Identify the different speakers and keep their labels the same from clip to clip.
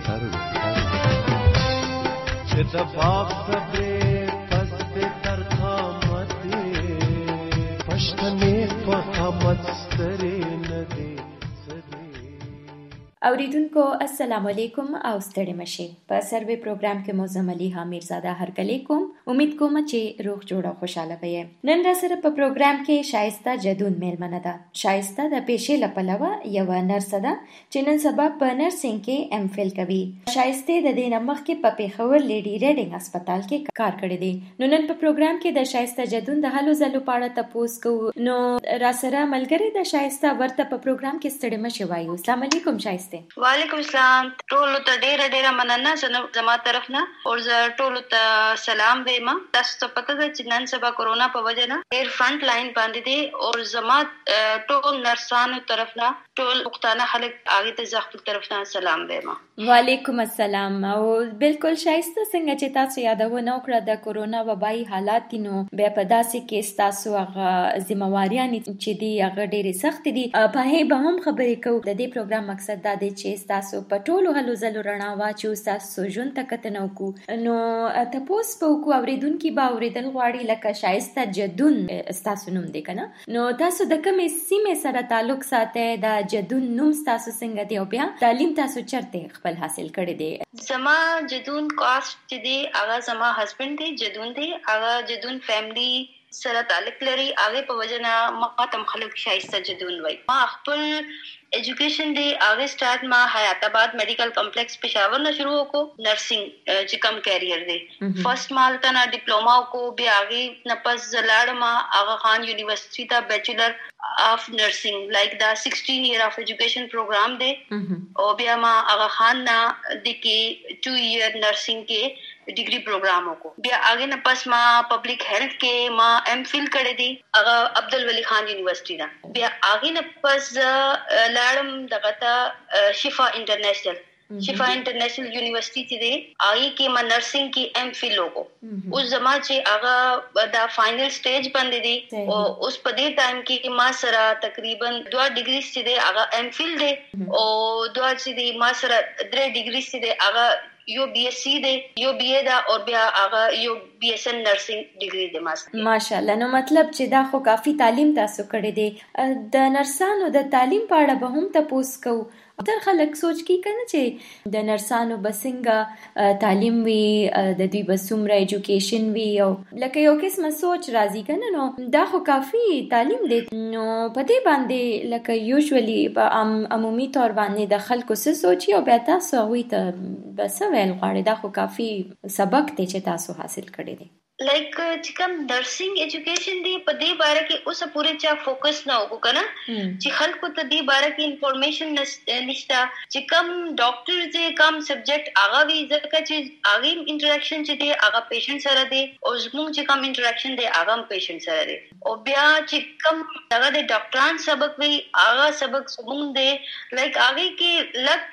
Speaker 1: چې د باغ صبرې پس دې تر قامتې پښتنې په قامت سترې نه دې
Speaker 2: اوریدونکو السلام علیکم او ستړي مشي. په سروي پروګرام کې موزم علي حمیرزاده هرکلی کوم. امید کوم چې روغ جوړ او خوشاله وي. نن را سره په پروګرام کې شایسته جدون میلمنه ده. شایسته د پیشې لپلوه یو نرس ده چې نن سبا په نرسنګ کې ام فل کوي. شایسته د دې نمخ کې په پیښور لیډي ریډینګ هسپتال کې کار کړی دی. نو نن په پروګرام کې د شایسته جدون د هلو زلو پاړه تاسو کوو. نو را سره ملګری د شایسته ورته په پروګرام کې ستړي مشي وایو. السلام علیکم شایسته.
Speaker 3: وعلیکم السلام. ټولو ته ډیره مننه زما طرف نه او زه ټولو ته سلام وایم. تاسو ته پته ده چې نن سبا کورونا په وجه نه ډیر فرنٹ لاین باندې دي او زما ټول نرسانو طرف نه ټول پښتانه خلک هغه ته زه خپل طرف نه سلام وایم.
Speaker 2: وعلیکم السلام. او بالکل شایسته څنګه چې تاسو یادونه وکړه د کورونا وبایي حالات نو بیا په داسې کې تاسو هغه ذمہواریاں چې دی هغه ډېرې سخت دي. په هي به هم خبرې کوو. د دې پروګرام مقصد دا دی چې تاسو په ټولو هلو زلو رڼا واچو تاسو ژوند ته کتنه وکړو. نو تاسو په کو اوریدونکو به اوریدل غواړي لکه شایسته جدون تاسو نوم دی کنه. نو تاسو د کومې سیمې سره تعلق ساتئ؟ د جدون نوم تاسو څنګه دی او بیا تعلیم تاسو چرته خپل حاصل کړی دی؟
Speaker 3: زما جدون کاست چې دی هغه زما هسبند دی جدون دی. هغه جدون فیملی سره تعلق لري. هغه په وجه نه ما تم خلک شایسته جدون وای. ما خپل ایجوکیشن دی هغه سٹارټ ما حیات آباد میډیکل کمپلیکس پېښور نه شروع وکړو. نرسنګ چې کم کیریئر دی فرست مال ته نه ډیپلوما وکړو. بیا هغه نه پس زلاړم آغا خان یونیورسيټي ته بیچلر of nursing like the 16 year of education program de او بیا ما آغا خان نا دکی 2 year nursing के degree प्रोग्रामों को बया आगे न पस मा पब्लिक हेल्थ के मा एम फिल करे दी आगा अब्दुल वली खान यूनिवर्सिटी ना बया आगे न पस लाडम दगता शिफा इंटरनेशनल यूनिवर्सिटी थी दे आई के मा नर्सिंग की एम फिल लोगो उस जमा चे आगा दा फाइनल स्टेज बंदे दी और उस पदे टाइम की मा सरा तकरीबन 2 डिग्री से दे आगा एम फिल दे और 2 से दे मा सरा 3 डिग्री से दे आगा यो बीएससी दे यो बीए दा और बया आगा यो बीएसएन नर्सिंग डिग्री दे
Speaker 2: माशाल्लाह. نو مطلب چې دا خو کافی تعلیم تاسو کړی دی. د نرسانو د تعلیم په اړه به هم تاسو کو تر خلک سوچ کی کنه چې د نرسانو بسنګ تعلیم وی د دوی بسومره ایجوکیشن وی او لکه یو قسم سوچ راځي کنه. نو دا خو کافی تعلیم دی. نو په دې باندې لکه یوزولی په عمومي تور باندې د خلکو څه سوچي او بیا تاسو وی ته بس ویل غواړي. دا خو کافی سبق دی چې تاسو حاصل کړی دی.
Speaker 3: Like چې کوم نرسنګ ایجوکیشن دی په دې باره کې اوس پوره چا فوکس نه وکړو کنه چې خلکو ته دې باره کې انفارمیشن نشته چې کوم ډاکټر دې کوم سبجیکټ هغه وی ځکه چې هغه انټریکشن چې دی هغه پیشنټ سره دی او زموږ چې کوم انټریکشن دی هغه پیشنټ سره دی او بیا چې کوم هغه د ډاکټران سبق وی هغه سبق زموږ دی لایک هغه کې لک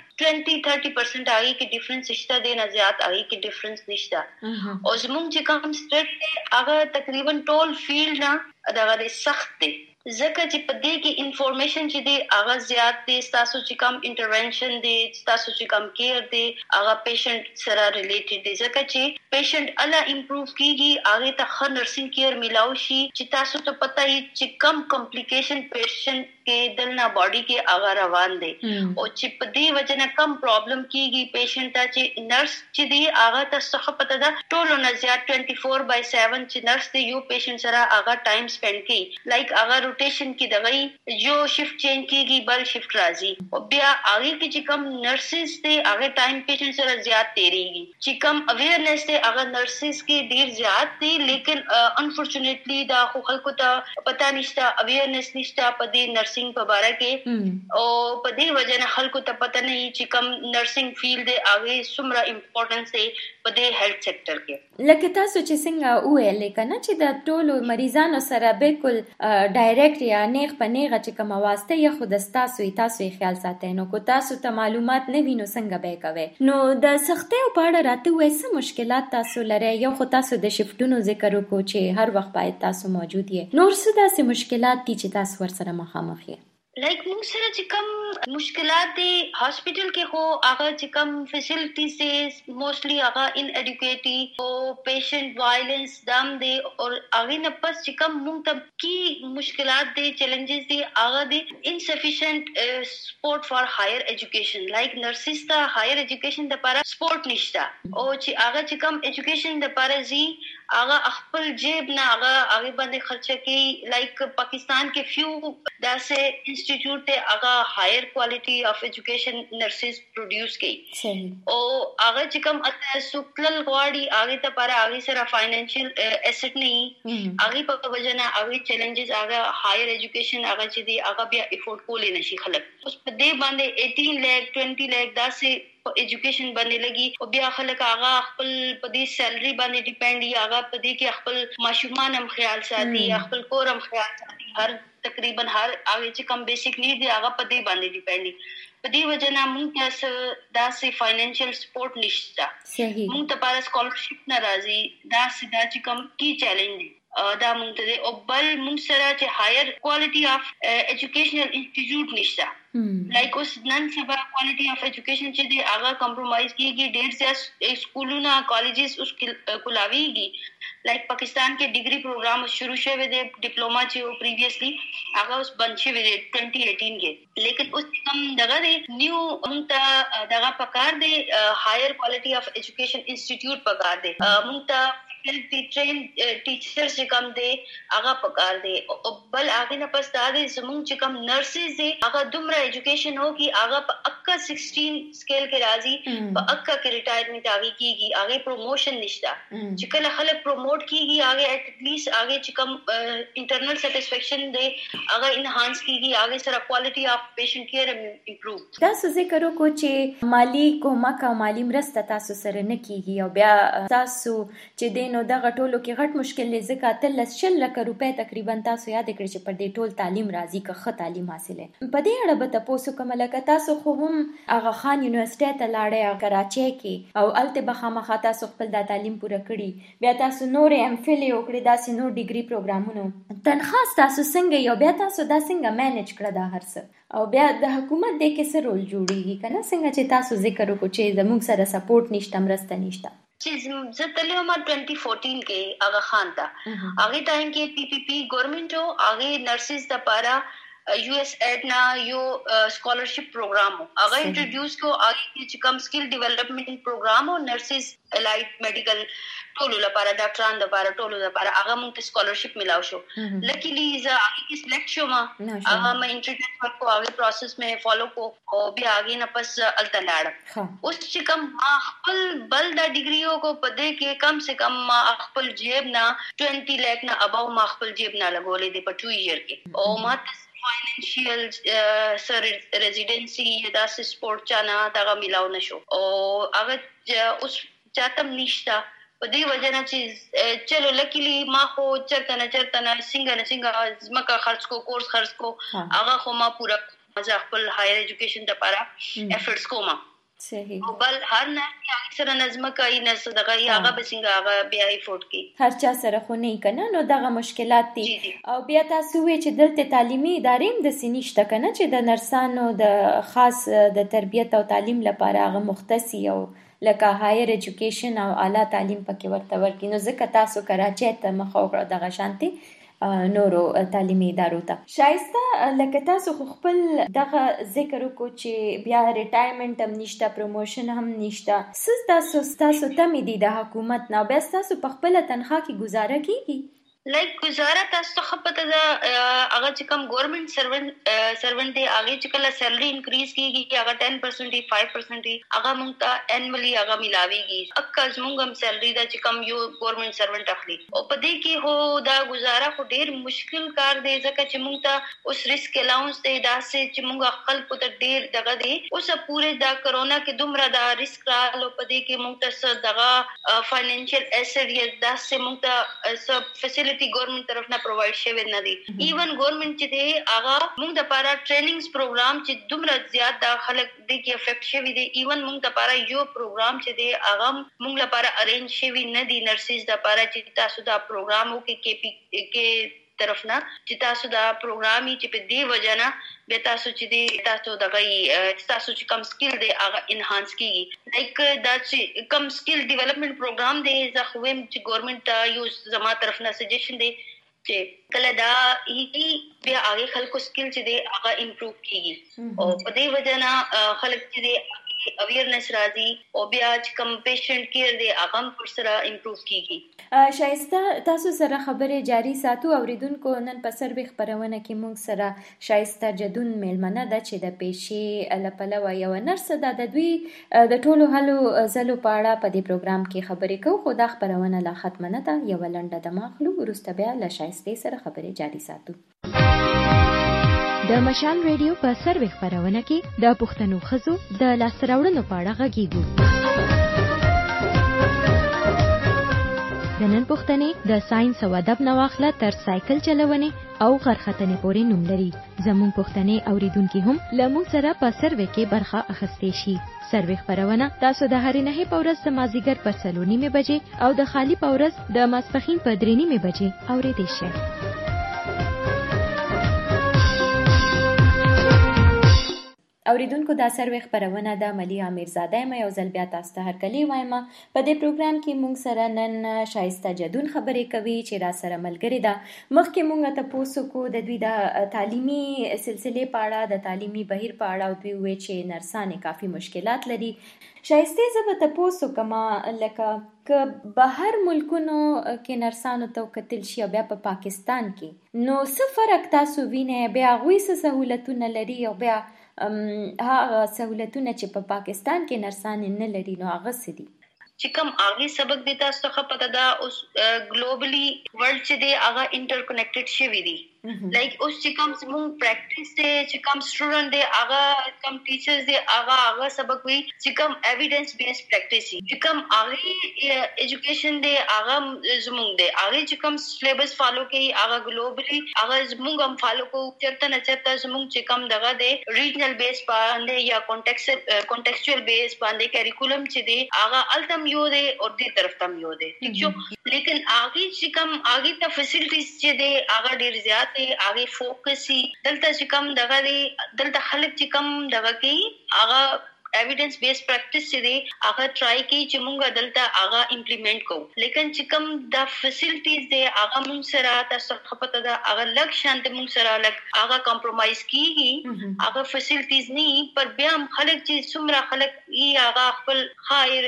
Speaker 3: 20-30% آگے کی ڈیفرنس نشتا دے نہ زیادہ آگے کی ڈیفرنس نشتا اور زمونگ چی کام سٹریٹ دے آگا تقریباً ٹول فیلڈ نا اداغا دے سخت دے زکا چی پدے کی انفارمیشن چی دے آگا زیاد دے ستاسو چی کام انٹرونشن دے ستاسو چی کام کیر دے آگا پیشنٹ سرا ریلیٹڈ دے زکا چی پیشنٹ اللہ امپروف کی گی آگے تا خر نرسنگ کیر ملاوشی چی تاسو تو پتہ ہی چی کم کمپلیکیشن پیشنٹ کے دلنا باڈی کے آگا روان دے اور چی پدے وجہ نا کم پرابلم کی گی پیشنٹ تا چی نرس چی دی آگا تا سخ پتہ دا ٹولو نزیاد 24/7 چی نرس دے یو پیشنٹ سرا آگا ٹائم سپینڈ کی لائک آگا روٹیشن کی دغئی جو شفٹ چینج کی گی بل شفٹ رازی اور بیا آگے کی چی کم نرسز دے آگے ٹائم پیشنٹ سرا زیاد تیری گی چی کم اویئرنیس دے آگا نرسز کی دیر زیاد دے لیکن انفارچونیٹلی دا خو خلکو تا پتہ نشتا اویئرنیس نشتا پدی نرسنگ پبارا کے اور پدی وجہ نہ خلکو تا پتہ نہیں چی کم نرسنگ فیلڈ دے آگے سمرا امپورٹنس دے پدی هیلث سیکٹر کې
Speaker 2: لکه تاسو چې څنګه وویل کنه چې د ټولو مریضانو سره بالکل ډایرکټ یا نیغ په نیغه چې کوم واسطه یا خود تاسو خیال ساتئ. نو کو تاسو ته معلومات نه وینو څنګه به کوي. نو د سختۍ په اړه راته وایي څه مشکلات تاسو لرئ؟ یو خو تاسو د شفټونو ذکر وکړو چې هر وخت باید تاسو موجود یې. نور څه داسې مشکلات دي چې تاسو ورسره مخامخ یې؟
Speaker 3: لایک موږ سره چې کوم مشکلات دي هاسپټل کې خو هغه چې کوم فیسیلیټیز دي موستلی هغه ان ایډوکیټي او پیشنټ وایلنس دام دي او هغه نه پس چې کوم موږ ته کی مشکلات دي چیلنجز دي هغه دي انسفیشنٹ سپورټ فار هایر ایجوکیشن لایک نرسز ته هایر ایجوکیشن د لپاره سپورټ نشته او چې هغه چې کوم ایجوکیشن د لپاره زی هغه خپل جیب نه هغه باندې خرچه کوي لایک پاکستان کې فیو داسې institute ته هغه هایر کوالټي اف ایجوکیشن نرسز پروډوس کوي صحیح او هغه چې کوم اته سوکلل غواړي هغه ته پر هغه سره فاینانشل ایسټ نه هغه په وجنه هغه چیلنجز هغه هایر ایجوکیشن هغه چې دی هغه بیا افورد کولې نشي خلک اوس په دې باندې 18 لک 20 لک داسې ایجوکیشن باندې لګي او بیا خلک هغه خپل په دې سیلري باندې ډیپند دي هغه په دې کې خپل ماشومان هم خیال ساتي خپل کور هم خیال ساتي هر تقریبا هر هغه چې کوم بیسیک نیډ دی هغه په دې باندې ډیپند دي په دې وجه نه موږ ته داسې فاینانشل سپورټ نشته صحیح موږ ته پر سکالرشپ ناراضي داسې دا چې کوم کی چیلنج دی دا موږ ته او بل موږ سره چې هایر کوالټي اف ایجوکیشنل انسټیټیوټ نشته لایک اوس نن سبا کوالټي اف ایجوکیشن چې دی هغه کمپرومایز کیږي ډېر زیات سکولونه کالجز اوس کولاویږي لایک پاکستان کې ډیګري پروګرام شروع شوه دی ډیپلوما چې پریویسلی هغه اوس بند شوی دی 2018 کې لیکن اوس کم دغه دی نیو موږ ته دغه پکار دی هایر کوالټي اف ایجوکیشن انسټیټیوټ پکار دی موږ ته ټرین ټیچر چې کوم دی هغه پکار دی او بل هغه نه پس دا دی زموږ چې کوم نرسز دی هغه دومره ایجوکیشن هو کی هغه په اکا 16 سکیل کې راځي په اکا کې ریټایرمنٹ هغه کیږي هغه پروموشن نشته چې کله خلک پروموټ کیږي هغه اټ لیست هغه چې کوم انټرنل سټیسفیکشن دی هغه انهانس کیږي هغه سره کوالټي اف پیشنټ کیر امپروو
Speaker 2: تاسو ذکر وکړو چې مالی کومک او مالی مرسته تاسو سره نه کیږي او بیا تاسو چې دین نو دغه ټولو کې غټ مشکل لې ځکه 13 لک روپے تقریبا تاسو یاد کړئ چې پر دې ټول تعلیم راځي که ښه تعلیم حاصله په دې اړه به تاسو کوم لکه تاسو خو هم هغه خان یونیورسيټي ته لاړې کراچۍ کې او الته به خامخا تاسو خپل د تعلیم پوره کړی بیا تاسو نور ام فل یو کړی داسې نور ډیګري پروګرامونو تنخواست تاسو څنګه یو بیا تاسو دا څنګه مینج کړی دا هرڅه او بیا د حکومت د کې څه رول جوړیږي کنه څنګه چې تاسو ذکر وکړو چې زموږ سره سپورټ نشته مرسته نشته
Speaker 3: چې زه تللی وم 2014 کې هغه خان ته هغه ټایم کې پی پی پی ګورنمنت او هغه نرسز د پاره یو اس ایڈ نا یو سکالرشپ پروګرام هغه انټروډیوس کو هغه چې کوم سکل ډیولپمنٹ پروګرام او نرسز الایټ میډیکل ټولو لپاره ډاکټرانو لپاره ټولو لپاره هغه موږ ته سکالرشپ ملاو شو لکیلی زه هغه کې سلیکټ شوم هغه مې انټروډیوس ورکو هغه پروسس مې فالو کو او بیا هغه نه پس التلاړ اوس چې کوم خپل بل د ډیګریو کو پدې کې کم سے کم ما خپل جیب نه 20 لک نه اباو ما خپل جیب نه لګولې دی په 2 ایئر کې او ما financial sir residency دا سپورټ چانا دا ملاو نشو او هغه اوس چاتم نشتا په دې وجه نه چې چلو لکیلی ما خو چرته نه څنګه زمکه خرج کو کورس خرج کو هغه خو ما پورا مزه خپل هایر ایجوکیشن لپاره افورټس کوم صحیح او بل هر نه هغه سره نظم کوي نه صدقه هغه بسنګ هغه بیا افورټ کوي
Speaker 2: هر چا سره خو نه کنه نو دغه مشکلات دي او بیا تاسو وی چې دلته تعلیمي ادارې د سینشته کنه چې د نرسانو د خاص د تربیت او تعلیم لپاره هغه مختصي او لکه هایر ایجوکیشن او اعلی تعلیم پکې ورته ورکی نو ځکه تاسو کراچۍ ته مخ او دغه شانتي نورو تعلیمي ادارو ته شایسته لکه تاسو خپل دغه ذکر وکړو چې بیا ریټایرمنټ هم نشته پروموشن هم نشته تاسو ته مې د حکومت نه بیا تاسو په خپل تنخواه کې گزاره کیږي
Speaker 3: لایک گزاره تاسو خپته دا هغه چې کوم ګورنمنت سرونټ دی هغه چې کله سیلری انکریز کیږي هغه 10% 5% هغه مونږ ته انولی هغه ملاويږي اکه مونږ هم سیلری دا چې کوم یو ګورنمنت سرونټ اخلي او په دې کې هو دا گزاره خو ډیر مشکل کار دی ځکه چې مونږ ته اوس ریسک الاونس دی دا چې مونږ خپل په ډیر دغه دی اوس پوره دا کرونا کې دومره دا ریسک رالو په دې کې مونږ ته دغه فاینانشل ایسټ یا دا چې مونږ ته سب فیسیلیټي گورنمنٹ طرف نه پرووایډ شوی نه دی ایون گورنمنٹ چې دی هغه موږ د لپاره ټریننګز پروګرام چې دومره زیات د خلک د کې افیکټ شوی دی ایون موږ د لپاره یو پروګرام چې دی هغه موږ لپاره ارینج شوی نه دی نرسز د لپاره چې تاسو دا پروګرام او کې طرف نه چې تاسو دا پروګرام چې په دې وجه نه به تاسو چې تاسو دغه تاسو چې کم سکل دی هغه انهانس کیږي لایک دا چې کم سکل ډیولپمنٹ پروګرام دی زه خو هم چې ګورنمنت ته یو زما طرف نه سجیشن دی چې کله دا بیا هغه خلکو سکل چې دی هغه امپروو کیږي او په دې وجه نه خلک چې دی اویرنس راځي او بیا چې کم پیشنټ کیر دی هغه پر سره امپروو کیږي.
Speaker 2: شایسته تاسو سره خبرې جاری ساتو. اوریدونکو نن په سروې خبرونه کې موږ سره شایسته جدون میلمنه ده چې د پیشې لپلوه یو نرس ده. د دوی د ټولو هلو ځلو په اړه په دې پروګرام کې خبرې کوو، خو دا خبرونه لا ختمه نه ده. یو لنډه دمه اخلو، وروسته بیا له شایستې سره خبرې جاری ساتو. د مشال ریډیو په سروې خبرونه کې د پښتنو ښځو د لاسته راوړنو په اړه غږیږو. د نن پښتنې د ساينس او ادب نه واخله تر سایکل چلونې او غرختنې پورې نوم لري. زموږ پښتنې اوریدونکو هم له موږ سره په سروې کې برخه اخیستې شي. سروې خبرونه تاسو د هرې نهې په ورځ د مازدیګر په 4:30 بجې او د خالی په ورځ د ماسپښین په 3:30 بجې اوریدئ شئ. اوریدونکو دا سروې خبرونه د ملي امیرزاده یم. یو ځل بیا تاسو ته هرکلی وایم. په دې پروګرام کې موږ سره نن شایسته جدون خبرې کوي چې را سره ملګری ده. مخکې موږ تاسو کو د دوی د تعلیمي سلسله په اړه، د تعلیمي بهیر په اړه، او دوی وایي چې نرسانې کافي مشکلات لري. شایسته زه به تاسو کما لکه که بهر ملکونو کې نرسانو ته کتل شي او بیا په پاکستان کې، نو څه فرق تاسو وینئ؟ بیا هغوی څه سهولتونه لري او بیا هغه سہولتونه چې په پاکستان کې نرسانې نه لري نو هغه څه دي؟
Speaker 3: چې کوم هغه سبق دی تاسو ته پته ده اوس ګلوبلی ورلد چې دی هغه انټر کنیکټډ شوی دی. لایک اوس چې کوم زموږ پریکټیس دی، چې کوم سټوډنټ دی هغه کوم ټیچرز دی هغه سبق وی چې کوم ایویډنس بیس پریکټیس دی، چې کوم هغه ایجوکیشن دی هغه زموږ دی، هغه چې کوم سلیبس فالو کوي هغه ګلوبلی هغه زموږ هم فالو کوو. چرته نه چرته زموږ چې کوم دغه دی ریجنل بیس باندې یا کانټیکسچوال بیس باندې کریکولم چې دی هغه التم یو دی او دې طرف تم یو دی. ٹھیک شو، لیکن هغه چې کوم هغه ته فیسیلیټیز چې دی هغه ډیر زیات هغه فوکسي دلته چې کوم دغه دی دلته خلک چې کوم دغه کوي هغه ایویډنس بیس پریکټیس چې دی هغه ټرای کوي چې موږ دلته هغه امپلیمنٹ کوو. لیکن چې کوم د فیسیلیټیز دی هغه موږ سره تاسو خپته ده هغه لږ شانت موږ سره لږ هغه کمپرومایز کیږي، هغه فیسیلیټیز نه پر بیا هم خلک چې څومره خلک یې هغه خپل خیر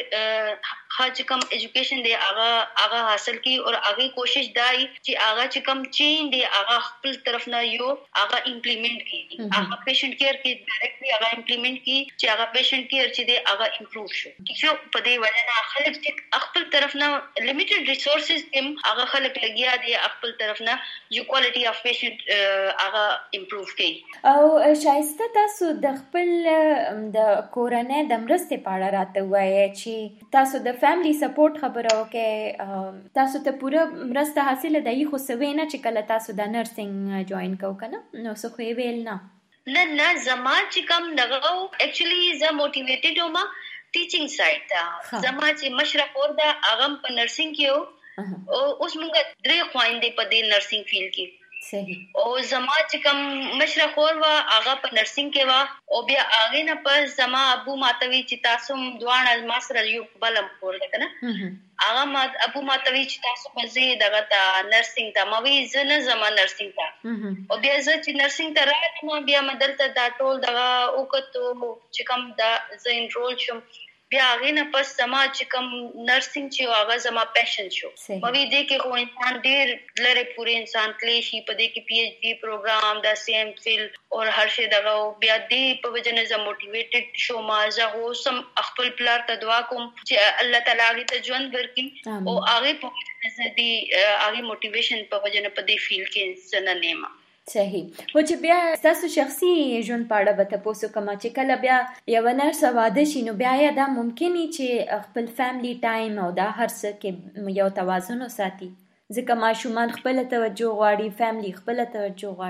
Speaker 3: چې کوم ایجوکیشن دی هغه حاصل کی او هغه کوشش دای چې هغه چې کوم چینج دی هغه خپل طرف نه یو هغه امپلیمنٹ کی، هغه پیشنټ کیر کې ډایرکټلی هغه امپلیمنٹ کی چې هغه پیشنټ کیر چې دی هغه امپروو شو. چې په دې وجه نه خلک چې خپل طرف نه لیمیټډ ریسورسز هم هغه خلک لګیا دي خپل طرف نه جو کوالټي اف پیشنټ هغه امپروو کوي.
Speaker 2: او شایسته تاسو د خپل د کورنۍ د مرستې په اړه راته وایي چې تاسو د فیملی سپورټ خبره وکړئ، تاسو ته پوره مرسته حاصله ده. خو څه نه چې کله تاسو د نرسنګ جوائن کوو کنه نو څه خو یې ویل
Speaker 3: نه زما چې کوم دغه اکچولی زه موټیویټډ وم ټیچینګ سایډ ته. زما چې مشرف اور ده هغه په نرسنګ کې او اوس موږ درې خويندې په دې نرسنګ فیلډ کې
Speaker 2: صحیح
Speaker 3: او زما چې کوم مشره خور وا هغه په نرسنګ کې وا او بیا هغه نه پس زما ابو ماتوي چې تاسو دوه ما سره یو بلم خور ده کنه هغه ما ابو ماتوي چې تاسو په زی دغه ته نرسنګ ته موي زنه زما نرسنګ ته او بیا زه چې نرسنګ ته راځم بیا مدلته دا ټول دغه وکړو چې کوم دا زه انرول شم بیا هغه نه پس زما چې کوم نرسنګ چې هغه زما پیشن شو. موي دې کې خو انسان ډیر لره پوره انسان تلی شي په دې کې پی ایچ ډی پروګرام دا سیم فیل او هر شي دغه بیا دې په وجنه زما موټیویټډ شو. ما زه هو سم خپل پلار ته دعا کوم چې الله تعالی هغه ته ژوند ورکړي او هغه په وجنه دې هغه موټیویشن په وجنه په دې فیل کې زنه نیمه.
Speaker 2: صحیح. و چې بیا تاسو شخصي ژوند په اړه به تاسو کوم چې کله بیا یو نرس واده شي نو بیا دا ممکنه چې خپل فیملی ټایم او دا هر څه کې یو توازن وساتي، ځکه ماشومان خپل توجه غواړي، فیملی خپل توجه غواړي.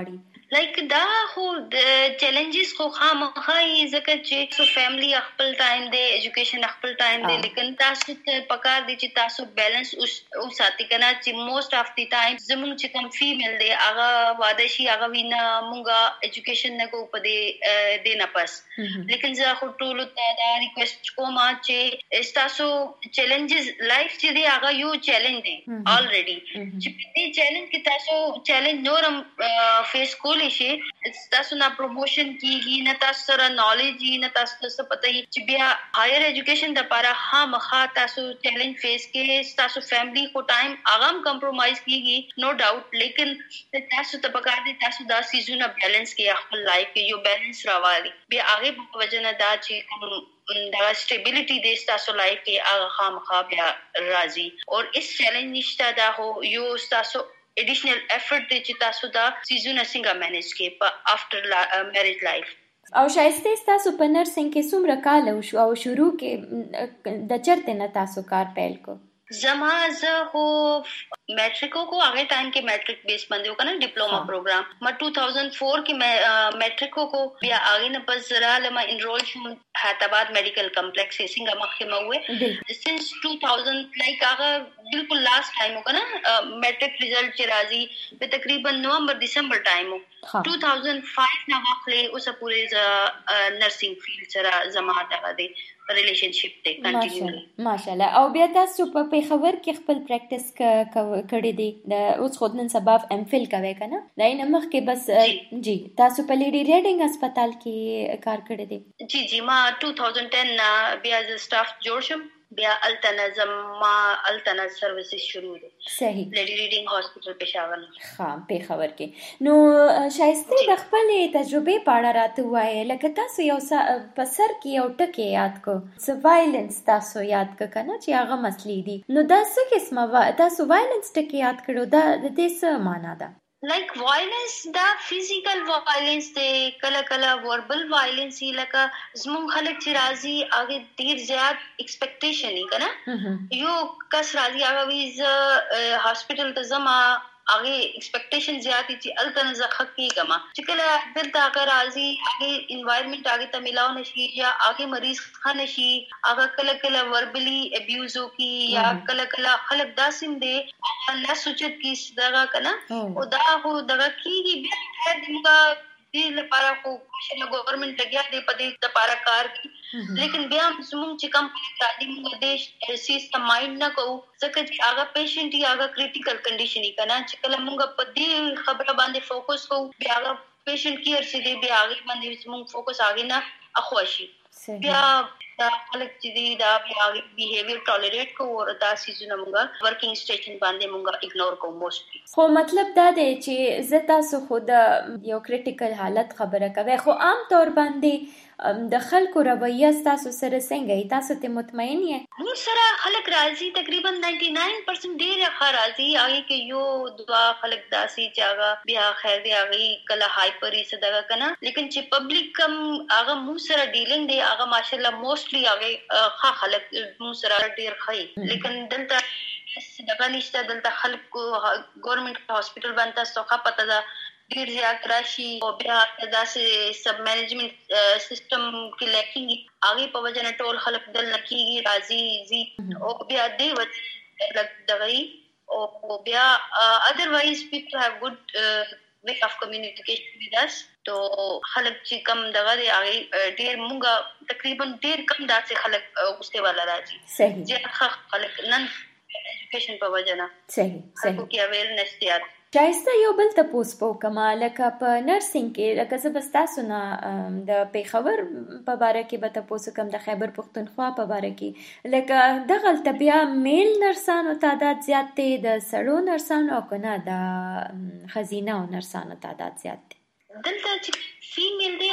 Speaker 3: لایک دا هو د چیلنجز خو خامخای زکه چې سو فیملی خپل ټایم دی ایجوکیشن خپل ټایم دی لیکن تاسو ته پکار دي چې تاسو بیلنس او ساتي کنه چې موست اف دی ټایم زموږ چې کم فیمیل دی هغه واده شي هغه وینا مونږه ایجوکیشن نه کو پدې دینا پس لیکن زه خو ټول ته دا ریکوست کوم چې تاسو چیلنجز لایف چې دی هغه یو چیلنج دی الریډي چې دې چیلنج کې تاسو چیلنج نورم فیس کولی شي تاسو نه پروموشن کیږي نه تاسو سره نالج نه تاسو څه پته چې بیا هایر ایجوکیشن د لپاره خامخا تاسو چیلنج فیس کې تاسو فیملی کو ټایم اغم کمپرومایز کیږي نو ډاوټ لیکن تاسو ته پکار دي تاسو دا سیزونه بیلنس کې خپل لایف کې یو بیلنس راوالي بیا هغه په وجنه دا چې دا stability د تاسو لایف کې هغه خامخا بیا راځي او اس چیلنج نشته دا هو یو تاسو additional effort دې چې تاسو دا سیزونه څنګه مینیج کې په افټر میریج لایف
Speaker 2: او شایسته تاسو په نرسنګ کې څومره کال وشو او شروع کې د چرته نه تاسو کار پیل کو
Speaker 3: زما زه هو میټریکو کو هغه ټایم کې میټریک بیس باندې وکنه ډیپلوما پروګرام ما 2004 کې میټریکو کو بیا هغه نه پس زرا لما انرول شوم حیدرآباد میډیکل کمپلیکس څنګه مخکې مو سنس 2000 لایک هغه بالکل لاست ټایم وکنه میټریک ریزلټ چې راځي په تقریبا نومبر دسمبر ټایم 2005 نه واخلې اوس پورې نرسنګ فیلډ سره زما دغه دی ریلیشنشپ ته کنټینیو
Speaker 2: ماشاءالله او بیا تاسو په پیښور کې خپل پریکټس کړی دی د اوس خود نن سبا ام فل کوي کنه دا نه مخ کې بس جی تاسو په لیډي ریډینګ هسپتال کې کار کړی دی
Speaker 3: جی ما 2010 بیا از سټاف جوړ شم بیا التنظ سرویسز شروع دي
Speaker 2: صحیح
Speaker 3: لیډي ریډینګ هاسپټل پېښور
Speaker 2: ها پیښور کې نو شایسته د خپل تجربه پاړه راته وایي لکه تاسو یو په سر کې یو ټکی یاد کو سروایلنس تاسو یاد کنه چې هغه مسلې دي نو دا څه قسمه تاسو وایلنس ټکی یاد کړو دا د دې څه معنا ده
Speaker 3: like violence دا physical violence دی کله کله verbal violence لکه زمون خلک چې راضي هغه ډیر زیات expectation نه کنه یو کس راضي هغه ویز هاسپټل ته زما هغه expectation زیات چې التن زخه کې کما چې کله دلته هغه راضي هغه environment هغه ته ملاو نشي یا هغه مریض خانه شي هغه کله کله verbally abuse کی یا کله کله خلک داسم دي نه سوچت کی دغه کنه او دا هو دغه کیږي بیا دغه دې لپاره خو چې ګورنمنت لګیا دی په دې لپاره کار کوي لیکن بیا موږ چې کم تعلیم دیش سیس ته مایند نه کوو ځکه چې هغه پیشنټ یا هغه کریټیکل کنډیشن یې کنه چې کله موږ په دې خبره باندې فوکس کوو بیا هغه پیشنټ کیر چې دی بیا هغه باندې موږ فوکس هغه نه اخوشي بیا دا خلک چې دی دا بیا بیهیویر ټالریټ کوو او دا سیزونه موږ ورکینګ سټیشن باندې موږ اګنور کوو موستلی
Speaker 2: خو مطلب دا دی چې زه تاسو خود یو کریټیکل حالت خبره کوي خو عام طور باندې د خلکو رویه تاسو سره څنګه تاسو ته مطمئن یې
Speaker 3: موږ سره خلک راضي تقریبا 99% ډیر راضي هغه کې یو دوا خلک داسي چې هغه بیا خیر دی هغه کله هایپر یې صدقه کنه لیکن چې پبلک کم هغه موږ سره ډیلینګ دی هغه ماشاءالله موستلی هغه خلک موږ سره ډیر خای لیکن دلته دغه نشته دلته خلکو ګورنمنت هاسپټل باندې تاسو ښه پته ده ډیر زیات راشي او بیا داسې سب مینجمنت سیستم کې لیکینګ هغه په وجه نه ټول خلک دل نکیږي راضي زی او بیا دې وجه دغه او بیا otherwise people have good way of communication with us تو خلک چې کم دغه دی هغه ډیر مونږه تقریبا ډیر کم داسې خلک غوسته والا راځي
Speaker 2: صحیح
Speaker 3: ځکه خلک نن ایجوکیشن په وجه نه
Speaker 2: صحیح
Speaker 3: کې اویرنس دی
Speaker 2: شایسته یو بل تپوس په کومه لکه په نرسنګ کې لکه زه بس تاسو نه د پیښور په باره کې به تپوس کوم د خیبر پښتونخوا په باره کې لکه دغلته بیا میل نرسانو تعداد زیات دی د سړو نرسانو او کنه د خزینه او نرسانو تعداد زیات دی
Speaker 3: دلته چې فیمیل دی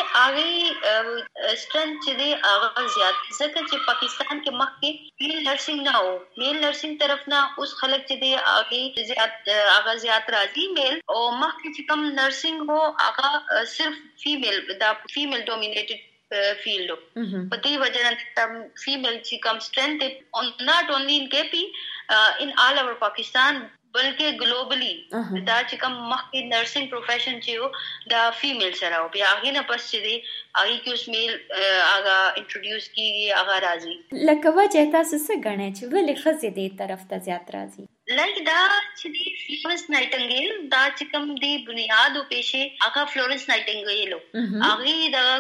Speaker 3: هغه سترنث چې دی هغه زیات ځکه چې پاکستان کې مخکې میل نرسنګ نه و میل نرسنګ طرف نه اوس خلک چې دی هغه زیات راځي میل او مخکې چې کم نرسنګ هو هغه صرف فیمیل دا فیمیل ډومینیټډ field په دې وجه نه female چې کم strength on not only in KP in all over Pakistan بلکې ګلوبلی دا چې کوم مخکې نرسنګ پروفیشن چې دا فیمیل سره او بیا هغه نه پس چې دی هغه کې اوس میل هغه انټروډیوس کیږي هغه راځي
Speaker 2: لکه وجه تاسو څه غنئ چې ولې ښځې دې طرف ته زیات راځي؟
Speaker 3: لکه دا چې دی فلورنس نایټنګیل دا چې کوم دی بنیاد او پیشه هغه فلورنس نایټنګیل هغه دا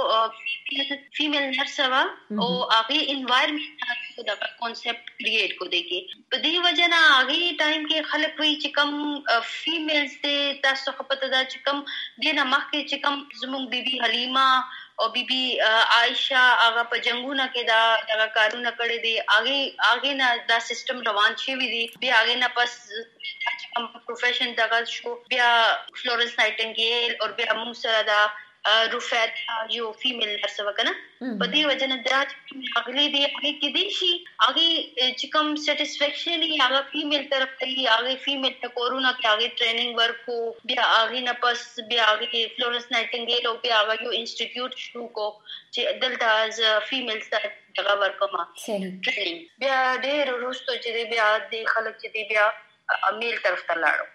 Speaker 3: کو فیمیل نرس وا او هغه انوایرنمنت دا کانسپټ کریټ کو دیږي په دې وجه نه هغه ټایم کې خلک وی چې کوم فیمیلز ته تاسو خپل دا چې کوم دینه مخکې چې کوم زموږ بیبي حلیمه او بیبي عائشہ هغه په جنگونه کې دا کارونه کړی دي اگے نه دا سیستم روان شي وی دي بیا اگے نه پس کوم پروفیشن دا شو بیا فلورنس نایټنګیل او بیا موږ سره دا روفیت جو فیمیل نرس وکنه په دې وجه نه دا اغلی دی هغه کې دي شي هغه چې کوم سټیسفیکشن یې هغه فیمیل طرف ته هغه فیمیل ته کورونا کې هغه ټریننګ ورکو بیا هغه نه پس بیا هغه فلورنس نایټنګیل او بیا هغه یو انسټیټیوټ شروع کو چې دلته از فیمیل سره هغه ورکوما ټریننګ بیا ډېر وروسته چې بیا د خلک چې بیا میل طرف ته لاړو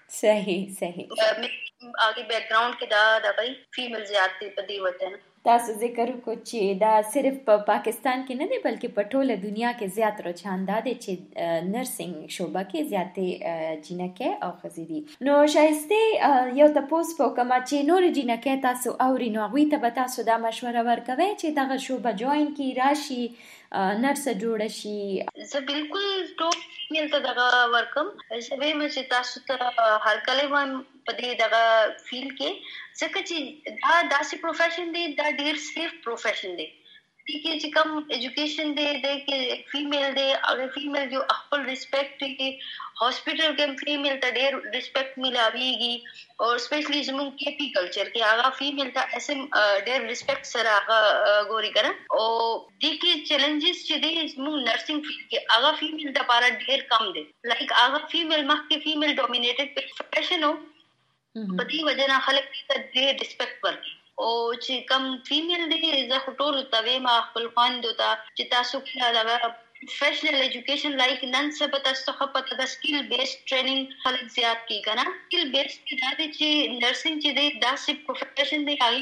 Speaker 2: صحیح
Speaker 3: آگے بیک گراؤنڈ کې دا غي فیمیل زیات دي په دې وجه نه
Speaker 2: تاسو ذکر وکړو چې دا صرف په پاکستان کې نه دی بلکې په ټوله دنیا کې زیات رجحان دی چې نرسنګ شوبه کې زیاتې جینکې او ښځې دي. نو شایسته یو تاسو په کومه چې نور جینکې تاسو اوري نو هغوی ته به تاسو دا مشوره ورکوي چې دغه شوبه جوین کی راشي نرس جوړ شي؟
Speaker 3: زه بالکل ټول فیمیل ته دغه ورکم زه به چې تاسو ته هر کله په دې دغه فیلډ کې ځکه چې دا داسې پروفیشن دی دا ډیر سیف پروفیشن دی کې چې کوم ایجوکیشن دی کې فیمیل دی او فیمیل جو خپل ریسپیکټ کې هاسپټل کې فیمیل ته ډیر ریسپیکټ ملاويږي او سپیشلی زموږ کې پی کلچر کې هغه فیمیل ته اسم ډیر ریسپیکټ سره هغه ګوري کړه او د کې چیلنجز چې دی زموږ نرسنګ فیلډ کې هغه فیمیل د لپاره ډیر کم دی لایک هغه فیمیل مخکې فیمیل ډومینیټډ پروفیشن په دې وجه نه خلک ته ډېر ریسپیکټ ورکړي او چې کم فیمیل دی زه ټول ته ما خپل خواندو ته چې تاسو کې دا پروفیشنل ایجوکیشن لایک نن سبا تاسو خپل د سکل بیس ټریننګ خلک زیات کی کنه سکل بیس کې دا چې نرسنګ چې دی دا سب پروفیشن دی هغه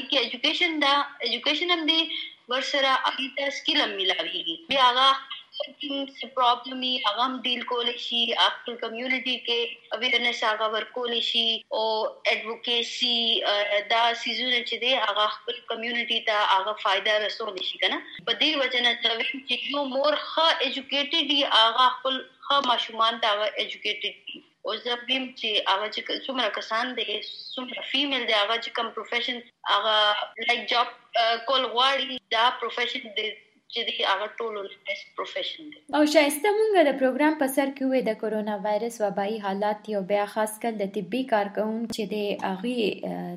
Speaker 3: کې ایجوکیشن هم دی ورسره هغه ته سکل هم ملاويږي بیا هغه څه پرابلم یې هغه هم ډیل کولی شي خپل کمیونټي کې اویرنس هغه ورکولی شي او ایډوکیسي دا سیزونه چې دی هغه خپل کمیونټي ته هغه فائدہ رسولی شي کنه په دې وجه نه چې یو مور ښه ایجوکیټډ دی هغه خپل ښه ماشومان ته هغه ایجوکیټډ دي او زه بیم چې هغه چې څومره کسان دي څومره فیمیل دی هغه چې کوم پروفیشن هغه لایک جاب کول غواړي دا پروفیشن دی چې دی هغه ټولو بیسټ پروفیشن دی.
Speaker 2: او شایسته مونږ د پروګرام په سر کې وې د کورونا وایرس وبایي حالات یو بیا خاص کل د طبي کارکونکو چې د هغه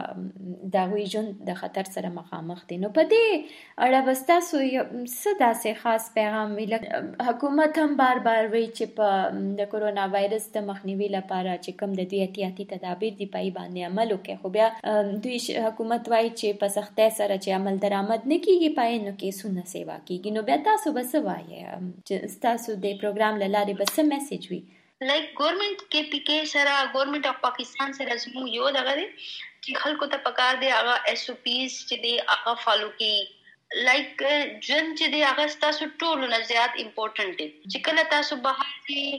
Speaker 2: ته د هغوی ژوند د خطر سره مخامخ دي. نو په دې اړه به تاسو څه داسې خاص پیغام ویل؟ حکومت هم بار بار وایي چې په د کورونا وایرس د مخنیوي لپاره چې کوم د دوی احتیاطي تدابیر دي پای باندې عمل وکړي خو بیا دوی حکومت وایي چې په سختۍ سره چې عمل درآمد نه کیږي پای نو کیسونه سیوا کیږي. نو بیا تاسو به څه وایي چې تاسو د پروګرام له لارې به څه میسج وي؟
Speaker 3: لایک ګورنمنت کې پی کې سره ګورنمنت اف پاکستان سره زموږ یو دغه دی چې خلکو ته پکار دی هغه ایس او پیز چې دی هغه فالو کړي لایک جن چې دی هغه تاسو ټول نه زیات امپورټنٹ دی چې کله تاسو بهر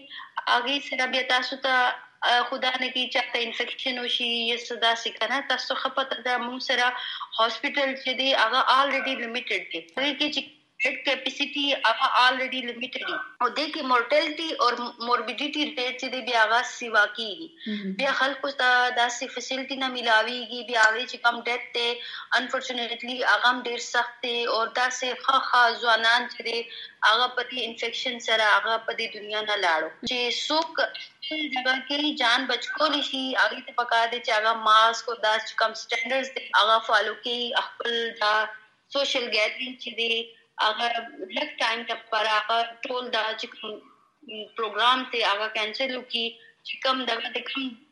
Speaker 3: کې هغه سره بیا تاسو ته خدا نه کی چاته انفیکشن وشي یا صدا سکنه تاسو خپته د مون سره هاسپټل چې دی هغه الریډي لیمیټډ دی کې بیڈ کیپیسٹی هغه الریډي لیمیټډ او د کی مورټیلټي او موربیډیټي ریټ چې دی بیا هغه سیوا کیږي بیا خلکو ته داسې فیسیلیټي نه ملاويږي بیا هغه چې کم ډیت ته انفورچونیټلی هغه ډیر سخت دی او داسې ښه ځوانان چې دی هغه په انفیکشن سره هغه په دنیا نه لاړو چې څوک جگہ کې جان بچ کولی شي هغه ته پکار دی چې هغه ماسک او داسې کم سټانډرډز دی هغه فالو کوي خپل دا سوشل ګیدرینګ چې دی اگر لږ ټایم لپاره ټول دا چې پروګرام ته هغه کینسل وکړي چې کوم دغه د کوم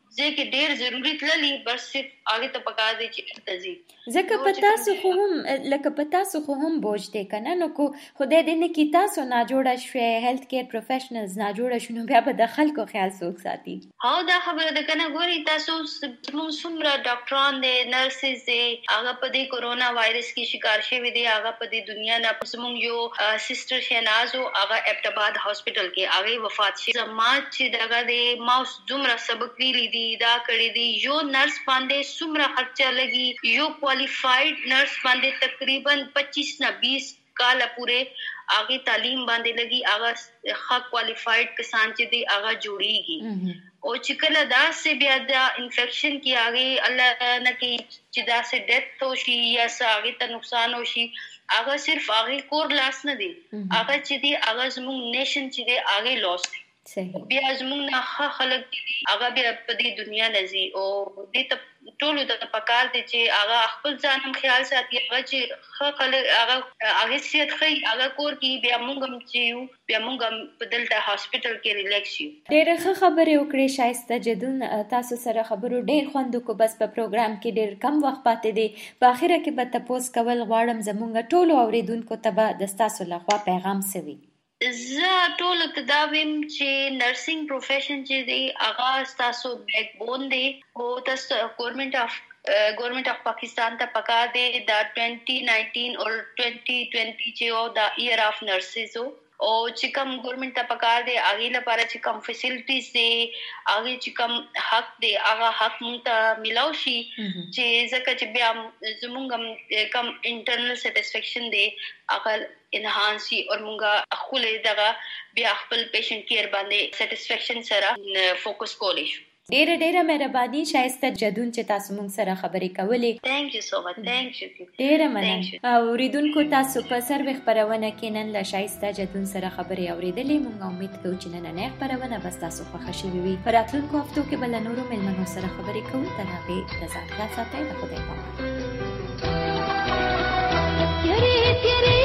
Speaker 3: ځکه ډیر ضروری تللی بس صرف هغه ته پکار دی چې تزي
Speaker 2: ځکه پتا سو خو هم لکه پتا سو خو هم بوج دی کنه نو کو خدای دې نه کی تاسو نه جوړه شوي هیلث کیر پروفیشنلز نه جوړه شنو بیا به د خلکو خیال څوک ساتي
Speaker 3: ها دا خبره ده کنه ګوري تاسو څومره ډاکټران دي نرسز دي هغه په دې کورونا وایرس کې شکار شوی دي هغه په دې دنیا نه پسمون یو سسټر شهناز او هغه ابټباد هاسپټل کې هغه وفات شي زما چې دغه د ماوس دومره سبق ویلي دي دا کړی دي یو نرس باندې څومره خرچه لګي یو کوالیفاید نرس باندې تقریبا 25 نه 20 کال پورې آگے تعلیم باندې لګي هغه ښه کوالیفاید کسان چې دی هغه جوړیږي او چې کله دا سه بیا دا انفیکشن کی آگے الله نه کی چې دا سه ډیث تو شي یا ساغه ته نقصان وشي هغه صرف هغه کور لاس نه دی هغه چې دی هغه زموږ نیشن چې دی هغه لاس دی
Speaker 2: صحیح
Speaker 3: بیا زموږ نه خلک هغه بیا په دې دنیا نزي او دې ته ټول د پکار دي چې هغه خپل ځانم خیال ساتي هغه چې خلک هغه سیت خي هغه کور کې بیا موږ هم چې بیا موږ په دلته هاسپټل کې ریلیکس یو
Speaker 2: ډېر ښه خبرې وکړې شایسته جدون تاسو سره خبرو ډېر خوند کو بس په پروګرام کې ډېر کم وخت پاتې دی په اخره کې به تاسو کول غواړم زموږ ټولو اوریدونکو ته به د تاسو لخوا پیغام سوي
Speaker 3: زه ټول ته ویم چې نرسنګ پروفیشن چې دی هغه تاسو بیک بون دی او تاسو ګورنمنت اف پاکستان ته پکا دی دا 2019 اور 2020 چې او دا ایئر اف نرسز او چې کوم ګورنمنت ته پکار دی هغه لپاره چې کوم فیسیلیټیز دی هغه چې کوم حق دی هغه حق مونږ ته ملاو شي چې ځکه چې بیا زموږ کوم انټرنل سټیسفیکشن دی هغه انهانسي او مونږه خپل دغه بیا خپل پیشنټ کیر باندې سټیسفیکشن سره فوکس کولی شو
Speaker 2: ډېره مهرباني شایسته جدون چې تاسو موږ سره خبرې کولې
Speaker 3: ثانک یو سو مچ ثانک یو
Speaker 2: ډېره مننه او ریدونکو تاسو په سروي خبرونه کې نن له شایسته جدون سره خبرې اورېدلې موږ امید کوو چې نن نه خبرونه بس تاسو خوښ شي وي پر راتلونکو هفتو کې بل نورو مېلمنو سره خبرې کوو تر هغه د ځان خیال ساتئ د خدای په امان